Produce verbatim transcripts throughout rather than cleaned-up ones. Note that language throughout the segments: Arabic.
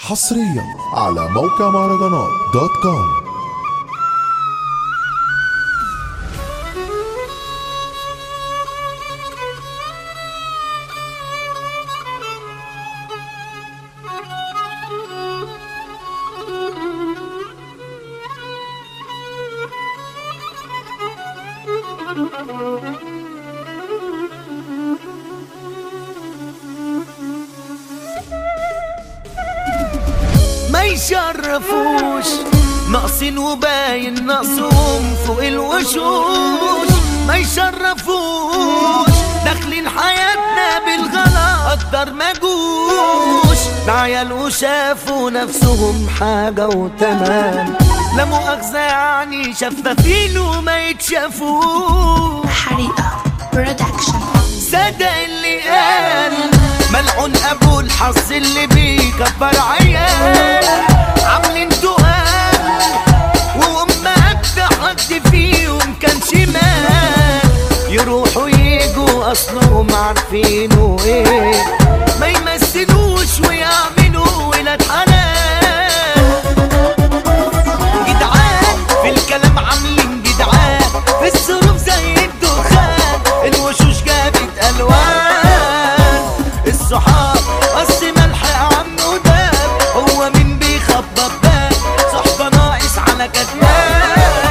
حصريا على موقع مهرجانات دوت كوم. ما يشرفوش ناقصين وباين ناقصهم فوق الوشوش. ما يشرفوش داخلين حياتنا بالغلط قدر ما جوش. عيال وشافوا نفسهم حاجة وتمام، لا مؤاخذة يعني شفافين وما يتشافوش. حريقة برودكشن. صدق اللي قال ملعون ابو الحظ اللي بيكبر عيال. عاملين تقال وامهات حد فيهم كان شمال، يروحوا يجوا اصلهم عارفينه ايه. ما يمثلوش ويعملوا ولاد حلال. جدعان في الكلام عاملين جدعان، في الظروف زي الدخان الوشوش جابت الوان. الصحاب قص ملح يا عم وداب، هو مين بيخبط باب؟ صحبة ناقص على كداب.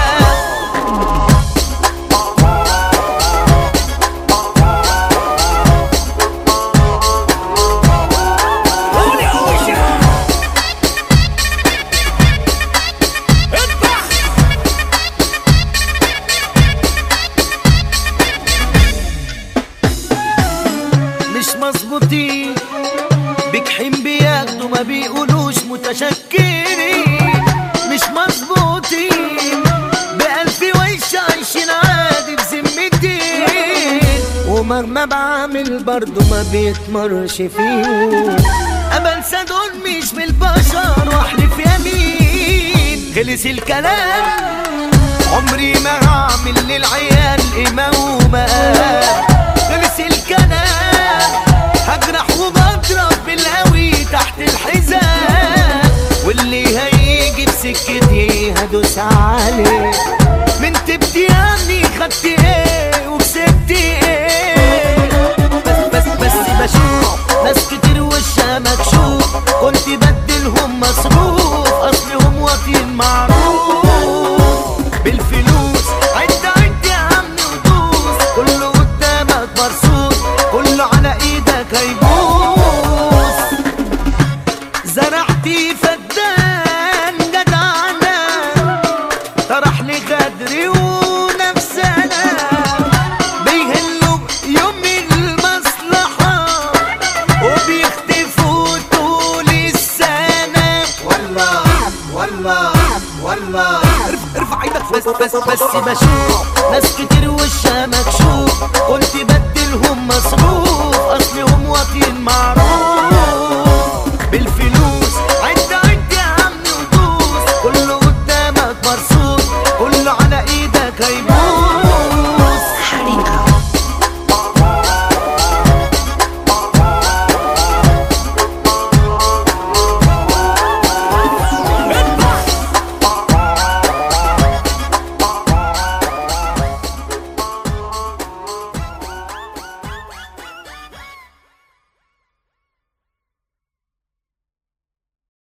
مش مظبوطين بجحيم بياخدوا ما بيقولوش متشكرين. مش مظبوطين بألف وش عايشين عادي بذمتين، ومهما بعمل برضو ما بيتمرش فيهم. أبنسى دول مش من البشر واحلف يمين. خلص الكلام عمري ما هعمل للعيال قيمة ومقام. خلص الكلام هجرح وبضرب بالقوي تحت الحزام، واللي هيجي بسكتي هدوس عليه. من تبتي يعني خدت ايه وكسبت ايه؟ بس بس بس بشوف ناس كتير وشها مكشوف، كنت بدلهم مصروف اصلهم واطيين معروف. بالفلوس عد عد يا عم ودوس، كله قدامك مرصوص كله على ايدك هيبوس. زرعتي فدان جدعنا طرح لي غدري ونفسنا، بيهلوا يوم المصلحة وبيختفوا طول السنة. والله والله والله ارفع ايدك بس بس بس بشوف ناس كتير وشها مكشوف، كنت بدلهم مصروف اصلهم واطيين معروف.